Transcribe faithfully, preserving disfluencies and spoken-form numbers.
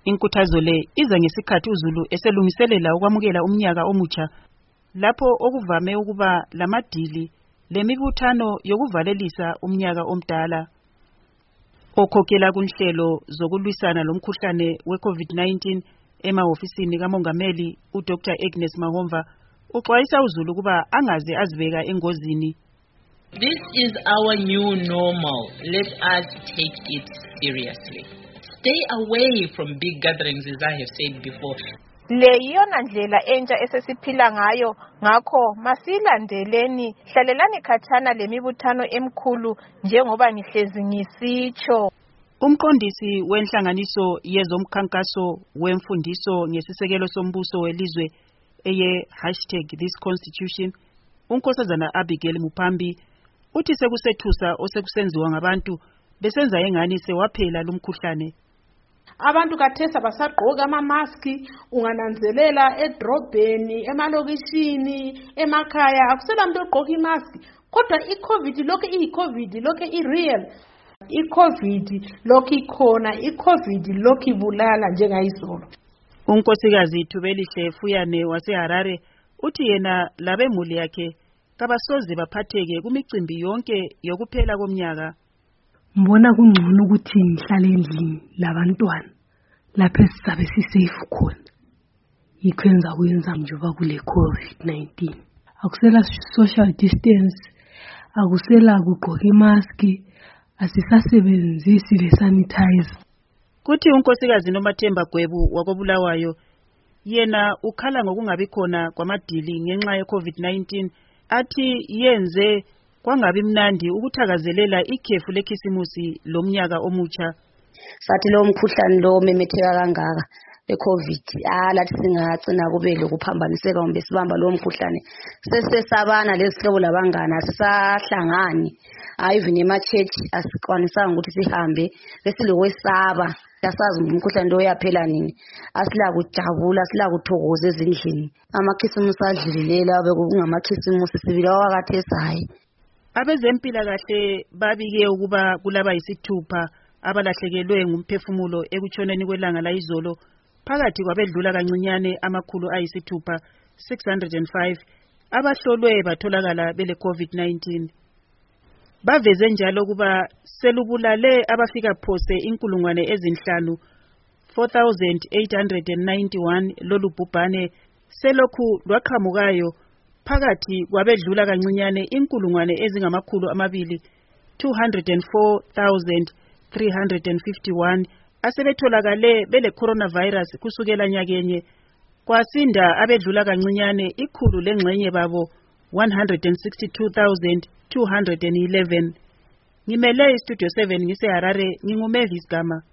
Inkuthazo le iza ngesikhathi uZulu eselungiselela ukwamukela umnyaka omutsha lapho okuvame ukuba lamadili lemibuthano yokuvalelisa umnyaka omdala. Okhokhela kunhlelo zokulwisana lomkhuhlane we-COVID nineteen emahofisini kamongameli uDoctor Agnes Mahomva uxwayisa uZulu ukuba angaze azibeka engozini. This is our new normal. Let us take it seriously. Stay away from big gatherings, as I have said before. Le yiyona ndlela entsha esesiphila ngayo, ngakho masilandeleni, hlalelani khatshana lemibuthano emkhulu njengoba ngihlezi ngisitsho. Umqondisi wenhlanganiso yezomkhankaso wemfundiso ngesisekelo sombuso welizwe eye hashtag this constitution, uNkosazana Abigail Mupambi uthi sekusethusa osekusenziwa ngabantu besenza engani sewaphela lumkhuhlane. Abantu kathesa basagqoka ama-maski, ungananzelela edrobheni, emalokishini, emakhaya akusela muntu ogqoka imaski. Kodwa i-COVID lokho iyi-COVID, lokho i-real. I-COVID lokho ikhona, i-COVID lokho ibulala njengayizolo. Unkosikazi Thubelihle Fuyane waseHarare uthi yena labemuli yakhe kabasoze baphatheke kumicimbi yonke yokuphela komnyaka. Mbona kungcono ukuthi ngihlale endlini labantwana lapho sizabe sisafe khona. Yikwenza kuyenza njengoba kule COVID nineteen. Akusela social distance, akusela kugqoka imask, asisasebenzisi le sanitizer. Kuthi unkosikazi Nomathemba Gwebu wakobulawayo yena ukhala ngokungabi khona kwamadili ngenxa ye-COVID nineteen athi yenze kwangabi mnandi ukuthakazelela ikhefu lekhisimusi lomnyaka omutsha. Sathi lo mkhuhlane lo memetheka kangaka e-COVID ah lathi singagcina kube lokuphambaniseka kumbe sibamba lo mkhuhlane sesesabana lesihlobo labangana sisahlangani even ema-church asikwanisanga ukuthi sihambe besilokwesaba yasazi umkhuhlane lo uyaphela nini asila kujabula asila kuthokoza ezindlini amakhisimusi adlilela bekungamakhisimusi sibila wakathesayi. Abezempilakahle babike ukuba kulaba yisithupha abalahlekelwe ngumphefumulo ekutshoneni kwelanga layizolo phakathi kwabedlula kancinyane amakhulu ayisithupha six hundred five abahlolwe batholakala bele COVID nineteen. Baveze njalo ukuba selubulale abafika phose inkulungwane ezinhlanu four thousand eight hundred ninety-one lolu bhubhane selokhu lwaqhamukayo phakathi kwabedlula kancinyane inkulungwane ezingamakhulu amabili two hundred four thousand three hundred fifty-one asebetholakale bele coronavirus kusukela nyakenye kwasinda abedlula kancinyane ikhulu lengxenye babo one hundred sixty-two thousand two hundred eleven. Ngimele istudio seven ngise Harare, nginguMavis Gama.